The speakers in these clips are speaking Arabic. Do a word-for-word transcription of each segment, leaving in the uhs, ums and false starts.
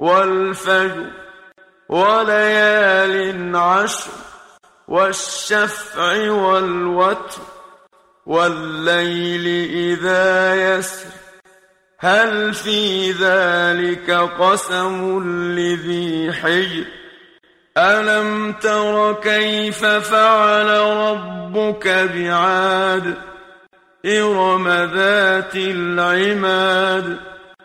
والفجر وليال عشر والشفع والوتر والليل إذا يسر هل في ذلك قسم لذي حجر ألم تر كيف فعل ربك بعاد إرم ذات العماد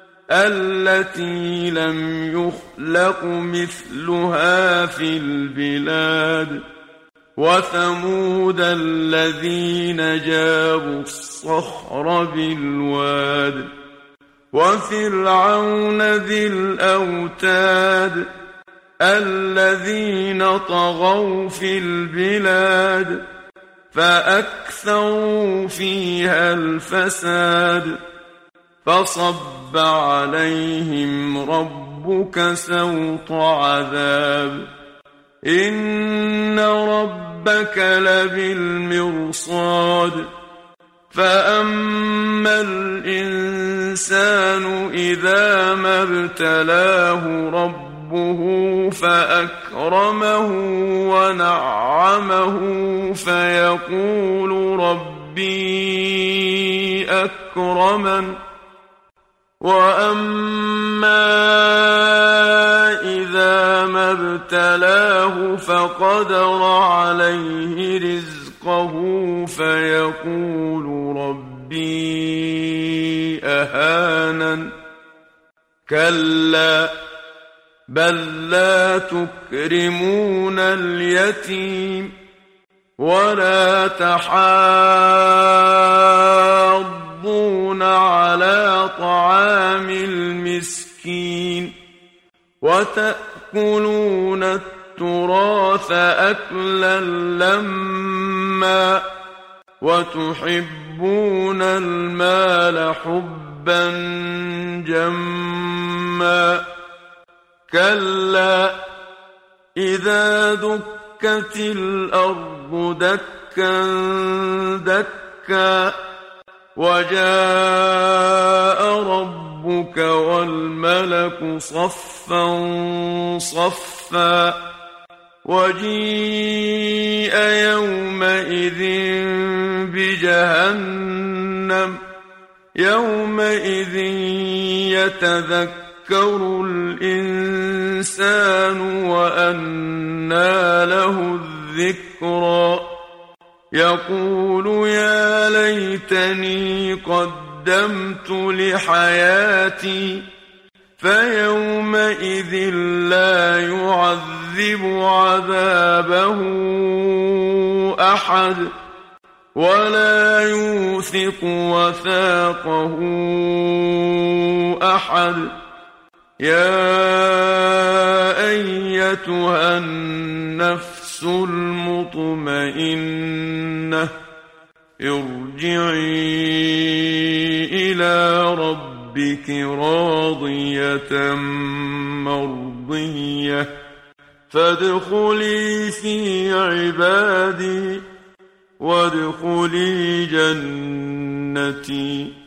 التي لم يخلق مثلها في البلاد وثمود الذين جابوا الصخر بالواد وفرعون ذي الأوتاد الذين طغوا في البلاد فأكثروا فيها الفساد فصب عليهم ربك سوط عذاب إن ربك لبالمرصاد فأما الإنسان إذا ما ابتلاه ربه فأكرمه ونعمه فيقول ربي أكرمن وأما إذا ما ابتلاه فقدر عليه رزقه فيقول ربي أهانن كلا بل لا تكرمون اليتيم ولا تحاضون على طعام المسكين وتأكلون التراث أكلا لما وتحبون المال حبا جما كلا إذا دكت الأرض دكا دكا وجاء ربك والملك صفا صفا وجيء يومئذ بجهنم يومئذ يتذكر الإنسان وأنى له الذكرى يقول يا ليتني قدمت لحياتي فيومئذ لا يعذب عذابه أحد ولا يوثق وثاقه أحد يا أيتها النفس المطمئنة ارجعي إلى ربك راضية مرضية فادخلي في عبادي وادخلي جنتي.